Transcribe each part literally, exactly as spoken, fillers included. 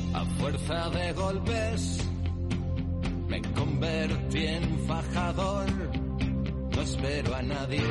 A fuerza de golpes me convertí en fajador. No espero a nadie.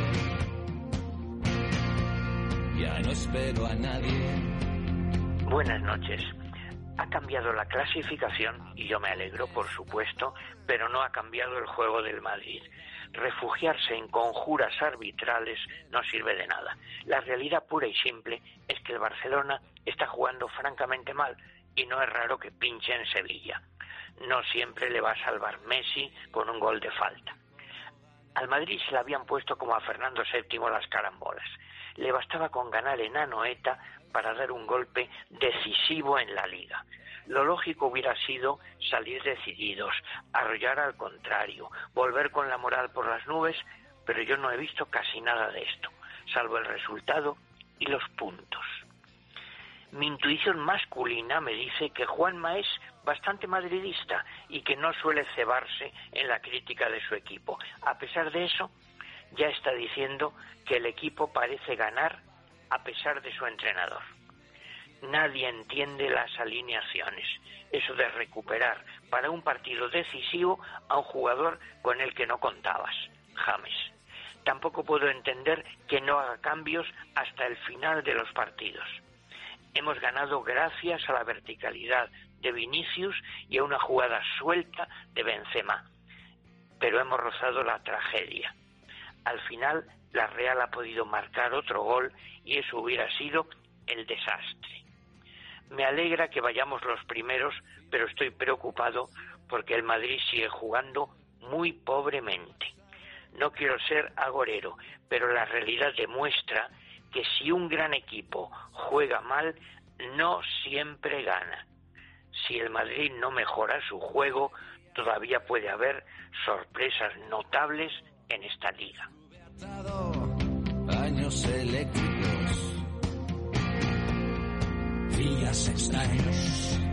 Ya no espero a nadie. Buenas noches. Ha cambiado la clasificación y yo me alegro, por supuesto, pero no ha cambiado el juego del Madrid. Refugiarse en conjuras arbitrales no sirve de nada. La realidad pura y simple es que el Barcelona está jugando francamente mal y no es raro que pinche en Sevilla. No siempre le va a salvar Messi con un gol de falta. Al Madrid se le habían puesto como a Fernando séptimo las carambolas. Le bastaba con ganar en Anoeta para dar un golpe decisivo en la Liga. Lo lógico hubiera sido salir decididos, arrollar al contrario, volver con la moral por las nubes, pero yo no he visto casi nada de esto, salvo el resultado y los puntos. Mi intuición masculina me dice que Juanma es bastante madridista y que no suele cebarse en la crítica de su equipo. A pesar de eso, ya está diciendo que el equipo parece ganar a pesar de su entrenador. Nadie entiende las alineaciones, eso de recuperar para un partido decisivo a un jugador con el que no contabas, James. Tampoco puedo entender que no haga cambios hasta el final de los partidos. Hemos ganado gracias a la verticalidad de Vinicius y a una jugada suelta de Benzema, pero hemos rozado la tragedia. Al final, la Real ha podido marcar otro gol y eso hubiera sido el desastre. Me alegra que vayamos los primeros, pero estoy preocupado porque el Madrid sigue jugando muy pobremente. No quiero ser agorero, pero la realidad demuestra que si un gran equipo juega mal, no siempre gana. Si el Madrid no mejora su juego, todavía puede haber sorpresas notables en esta liga. Años eléctricos, días extraños.